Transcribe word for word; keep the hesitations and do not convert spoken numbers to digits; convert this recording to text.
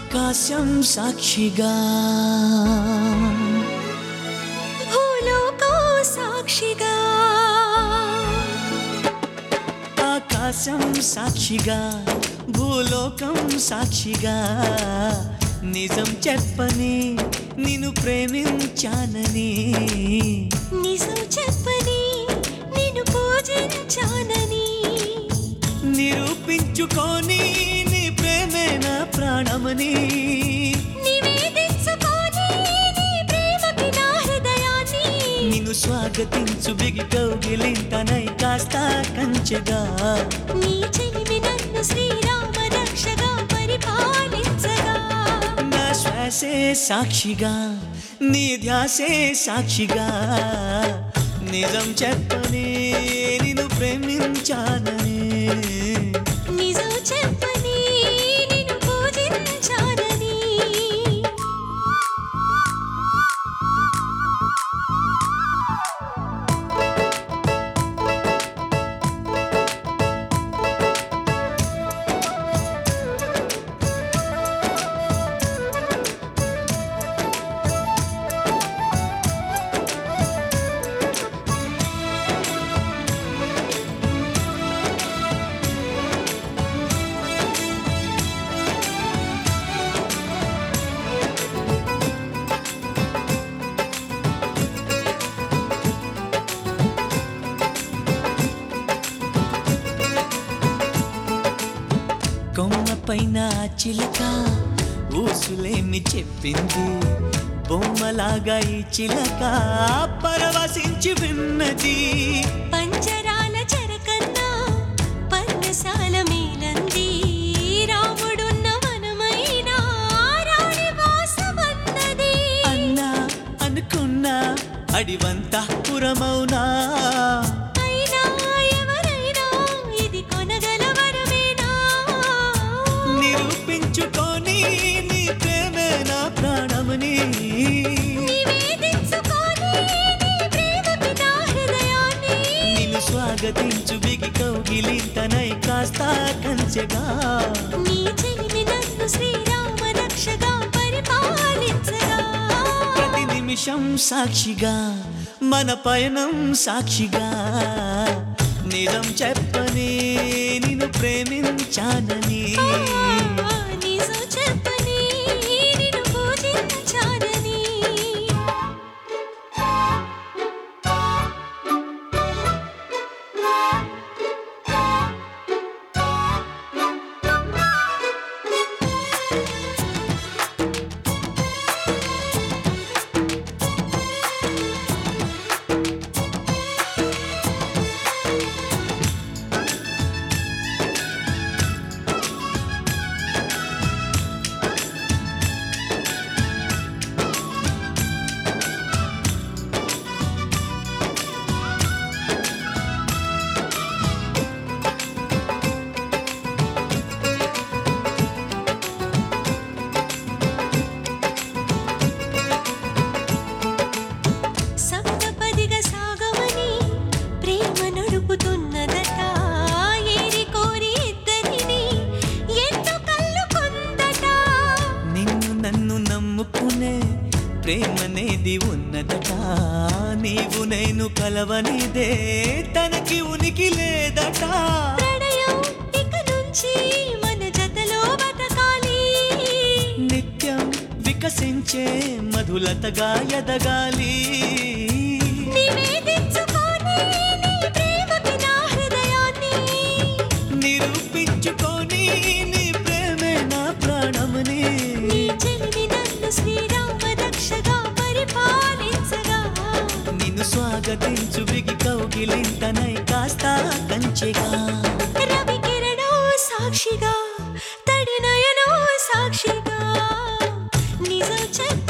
ఆకాశం సాక్షిగా భూలోకం సాక్షిగా ఆకాశం సాక్షిగా భూలోకం సాక్షిగా నిజం చెప్పని నిన్ను ప్రేమించానని నిజం చెప్పని నిన్ను పూజించానని నిరూపించుకొని నీ ప్రేమే నా ప్రాణమని నివేదించుకొని నీ ప్రేమకి నా హృదయాన్ని నిన్ను స్వాగతించు బిగి కౌగిలింతనై కాస్త కంచెగా నీ చెలిమి నన్ను శ్రీరామ రక్షగా పరిపాలించగా నా శ్వాసే సాక్షిగా నీ ధ్యాసే సాక్షిగా నిజం చెప్పని నిన్ను ప్రేమించానని నిజం చెప్పని నిన్ను పూజించానని కొమ్మ పైన చిలక ఊసులేమి చెప్పింది బొమ్మలాగా ఈ చిలక పరవశించి విన్నది పంజరాల చెరకన్నా పర్ణశాల మేలంది రాముడున్న వనమైనా రాణి వాసమన్నది అన్నా అనుకున్నా అడివంతా పురమౌనా అయినా ఎవరైనా ఇది కొనగల వరమేనా నిరూపించుకొని నీ ప్రేమే నా ప్రాణమని నివేదించుకొని నీ ప్రేమకి నా హృదయాన్ని నిన్ను స్వాగతించు బిగి కౌగిలింతనై కాస్త కంచెగా నీ చెలిమి నన్ను శ్రీరామ రక్షగా పరిపాలించగా ప్రతి నిమిషం సాక్షిగా మన పయనం సాక్షిగా నిజం చెప్పని నిన్ను ప్రేమించానని నిజం చెప్పని నిన్ను పూజించానని సప్తపదిగా సాగమని ప్రేమ నడుపుతున్నదట ఏరి కోరి ఇద్దరిని ఎన్నో కళ్ళు కొందట నిన్ను నన్ను నమ్ముకునే ప్రేమనేది ఉన్నదట నీవు నేను కలవనిదే తనకి ఉనికి లేదట ప్రణయం ఇక నుంచి మన జతలో బతకాలి నిత్యం వికసించే మధులతగా ఎదగాలి నివేదించుకొని నీ ప్రేమకి నా హృదయాన్ని నిరూపించుకొని నీ ప్రేమే నా ప్రాణమని నీ చెలిమి నన్ను శ్రీరామ రక్షగా పరిపాలించగా నిన్ను స్వాగతించు బిగి కౌగిలింతనై కాస్త కంచెగా రవి కిరణో సాక్షిగా తడి నయనో సాక్షిగా నిజం చెప్ప